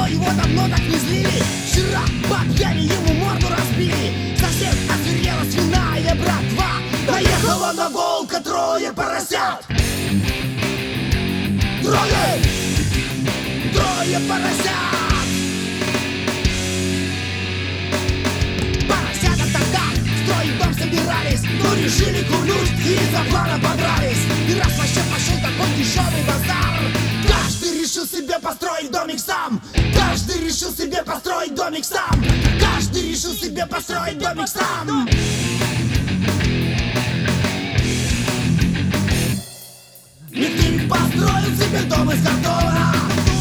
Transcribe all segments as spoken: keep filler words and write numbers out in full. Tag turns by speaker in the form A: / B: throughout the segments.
A: но его давно так не злили. Вчера по пьяни ему морду разбили. Совсем озверела свиная братва. Наехала на волка трое поросят. Трое! Трое поросят! Поросята тогда строить дом собирались, но решили курнуть и из-за плана подрались. И раз вообще пошел такой дешевый базар, каждый решил себе построить домик сам. Каждый решил себе построить домик сам. Каждый решил себе построить домик сам. Никто построил себе дом из картона,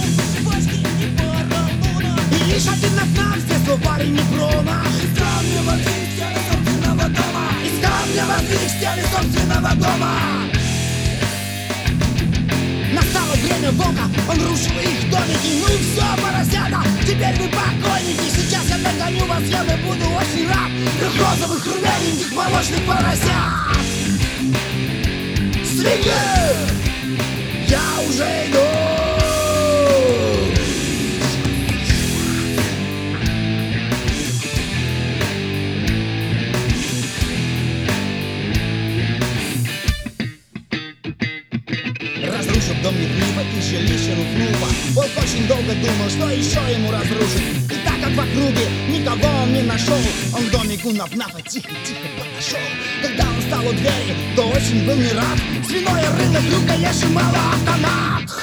A: и лишь один от нас здесь был парень Непрона. Из камня возвели стены собственного дома. Из камня возвели стены собственного дома. Настало время волка, он рушил их домики. Ну и все, поросята, теперь вы покойники. Сейчас я нагоню вас, я не буду очень рад. Трех розовых, румяненьких, молочных поросят. Свиньи! Я уже иду! Разрушив дом Неплива и жилище Руфнува, волк очень долго думал, что еще ему разрушить. И так как в округе никого он не нашел, он к домику Наф-Нафа тихо-тихо подошел. Когда он стал у двери, то очень был не рад. Свиной рынок, люка, я сжимала автомат.